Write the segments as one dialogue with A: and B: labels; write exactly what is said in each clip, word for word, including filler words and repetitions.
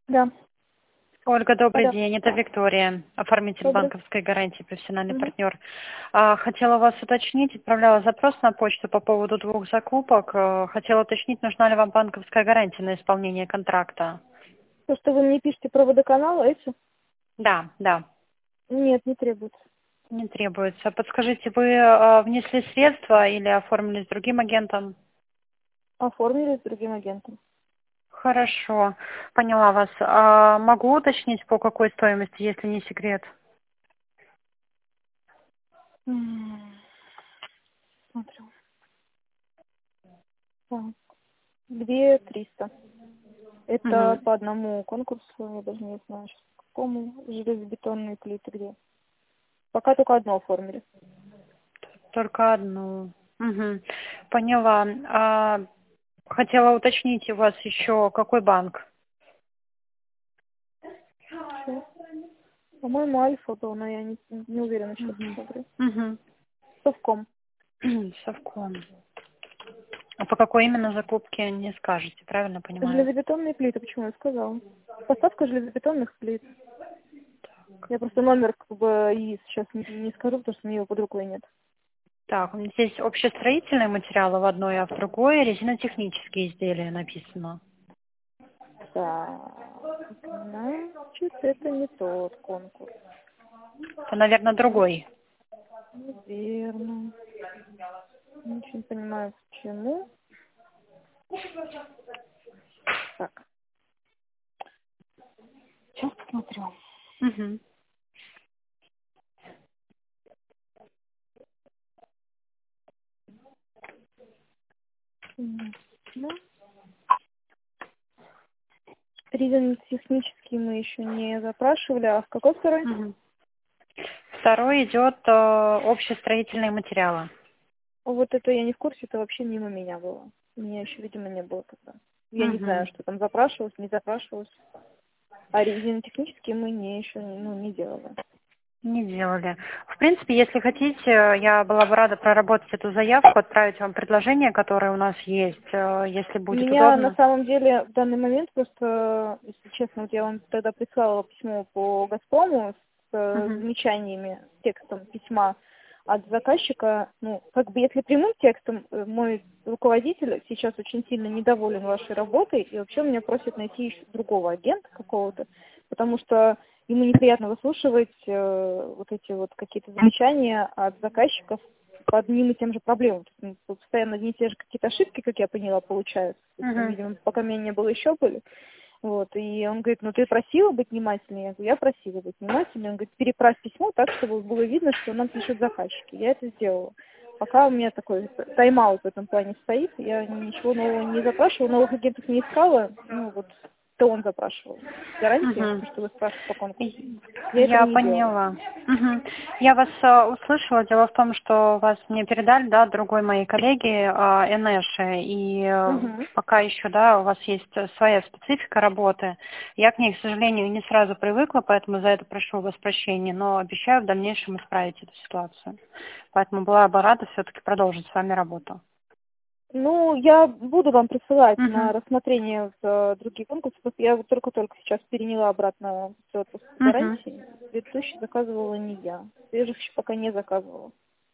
A: Да.
B: Ольга, добрый
A: Да-да.
B: день. Это Виктория, оформитель
A: Добрый.
B: банковской гарантии, профессиональный
A: Мгм.
B: партнер. А, Хотела вас уточнить, отправляла запрос на почту по поводу двух закупок. Э, Хотела уточнить, нужна ли вам банковская гарантия на исполнение контракта.
A: То, что вы мне пишете про водоканал, эти?
B: Да, да,
A: Нет, не требуется.
B: не требуется. Подскажите, вы э, внесли средства или оформили с другим агентом?
A: Оформили с другим агентом.
B: Хорошо, поняла вас. А могу уточнить, по какой стоимости, если не секрет?
A: М, Смотрю. Так. Две триста. Это
B: Мгм.
A: по одному конкурсу, я даже не знаю, сейчас к какому, железобетонные плиты где. Пока только одно оформили.
B: Только одну. Мгм. Поняла. А, хотела уточнить у вас еще какой банк?
A: Сейчас. По-моему, Альфа был, но я не, не уверена, сейчас
B: Мгм.
A: посмотрю.
B: Мгм.
A: Совком.
B: Совком. А по какой именно закупке не скажете, правильно понимаю?
A: Железобетонные плиты, почему я сказала? Поставка железобетонных плит. Я просто номер как бы и сейчас не, не скажу, потому что у меня его под рукой нет.
B: Так, у меня здесь общестроительные материалы в одной, а в другой резинотехнические изделия написано.
A: Так, значит, это не тот конкурс.
B: Это, наверное, другой.
A: Неверно. Не очень понимаю, почему. Так, сейчас посмотрю.
B: Мгм.
A: М, да. Резинотехнический мы еще не запрашивали, а в какой второй?
B: Мгм. Второй идет э, общестроительные материалы.
A: Вот это я не в курсе, это вообще мимо меня было. Меня еще, видимо, не было тогда. Я не знаю,
B: Мгм.
A: что там запрашивалось, не запрашивалось. А резинотехнические мы не еще ну, не делали.
B: Не делали. В принципе, если хотите, я была бы рада проработать эту заявку, отправить вам предложение, которое у нас есть, э, если
A: У
B: будет
A: меня на
B: удобно.
A: самом деле в данный момент просто, если честно, вот я вам тогда прислала письмо по «Газпрому» с э,
B: Мгм.
A: замечаниями, текстом письма от заказчика. Ну, как бы если прямым текстом, э, мой руководитель сейчас очень сильно недоволен вашей работой и вообще меня просит найти еще другого агента какого-то, потому что ему неприятно выслушивать э, вот эти вот какие-то замечания от заказчиков по одним и тем же проблемам. То есть, ну, постоянно одни и те же какие-то ошибки, как я поняла, получаются. То есть, ну,
B: Мгм.
A: видимо, пока меня не было, еще были. Вот. И он говорит, ну ты просила быть внимательнее? Я говорю, я просила быть внимательнее. Он говорит, переправь письмо так, чтобы было видно, что нам пишут заказчики. Я это сделала. Пока у меня такой тайм-аут в этом плане стоит, я ничего нового не запрашивала, новых агентов не искала. Ну вот, это он запрашивал гарантии,
B: Мгм.
A: то, что вы спрашиваете по конкурсу.
B: И-
A: Я этого
B: Я
A: не делала.
B: поняла. Мгм. Я вас э, услышала. Дело в том, что вас мне передали, да, другой моей коллеги э, Энеши, и э,
A: Угу.
B: пока еще, да, у вас есть э, своя специфика работы. Я к ней, к сожалению, не сразу привыкла, поэтому за это прошу у вас прощения, но обещаю в дальнейшем исправить эту ситуацию. Поэтому была бы рада все-таки продолжить с вами работу.
A: Ну, я буду вам присылать на
B: Мгм.
A: рассмотрение в э, другие конкурсы. Просто я вот только-только сейчас переняла обратно все отпуск с
B: Мгм.
A: гарантии. Предыдущий заказывала не я. Свежих еще пока не заказывала.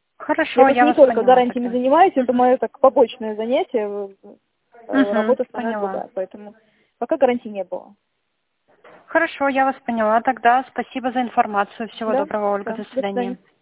A: Я
B: Хорошо,
A: просто
B: я
A: не
B: вас
A: только
B: поняла
A: гарантиями
B: тогда.
A: занимаюсь, это
B: Мгм.
A: мое так побочное занятие, э, э,
B: Мгм.
A: работа основная
B: Поняла.
A: другая. Поэтому пока гарантий не было.
B: Хорошо, я вас поняла тогда. Спасибо за информацию. Всего
A: Да?
B: доброго, Ольга.
A: Да.
B: До
A: До свидания.
B: свидания.